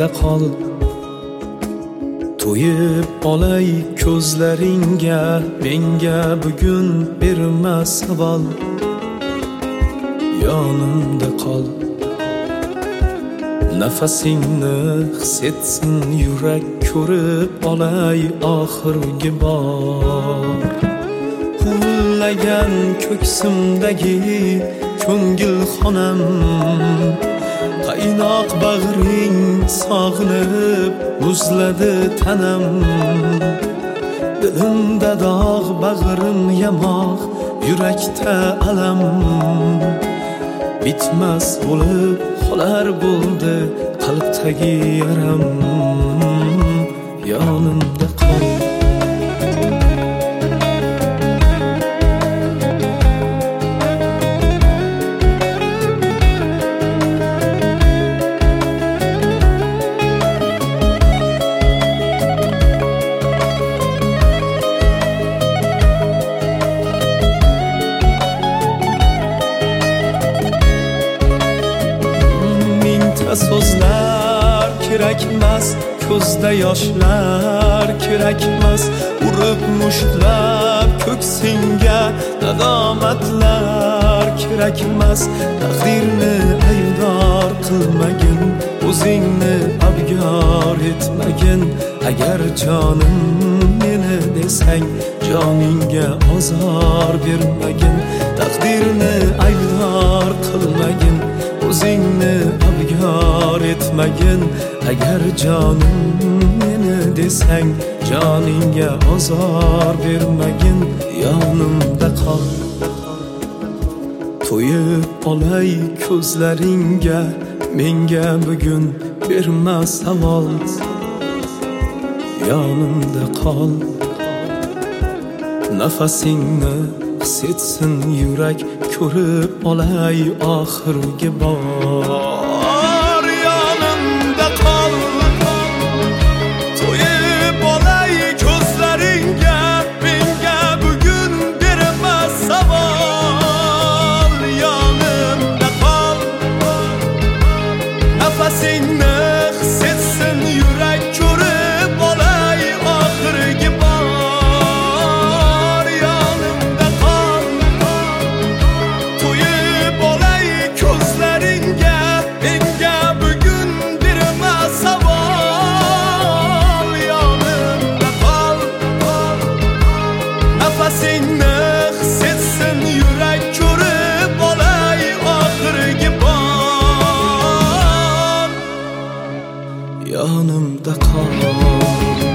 yonimda qol. To'yib olay ko'zlaringga, menga bugun berma savol. Yonimda qol. Nafasingni his etsin yurak, ko'rib olay oxirgi bor. Huvillagan ko'ksimdagi ko'ngil xonam, qaynoq bag'ring sog'inib muzladi tanam. Dilimda dog', bag'rim yamoq, yurakda alam. Bitmas bo'lib qolar bo'ldi qalbdagi yaram. Yonimda qol. So'zlar kerakmas, ko'zda yoshlar kerakmas. Urib mushtlab ko'ksingga nadomatlar kerakmas. Taqdirni aybdor qilmagin, o'zingni abgor etmagin. Agar jonim meni desang, joningga ozor bermagin. Taqdirni aybdor qilmagin, o'zingni abgor etmagin. Agar jonim meni desang, joningga ozor bermagin. Yonimda qol. To'yib olay ko'zlaringga, menga bugun berma savol. Yonimda qol. Nafasingni his etsin yurak, ko'rib olay oxirgi bor. Yonimda qol. To'yib olay ko'zlaringga, menga bugun berma savol. Yonimda qol. Nafasingni his etsin yurak, ko'rib olay oxirgi bor. Yonimda qol. To'yib olay ko'zlaringga, menga bugun berma savol. Yonimda qol. Nafasingni his etsin yurak, ko'rib olay oxirgi bor. Yonimda qol.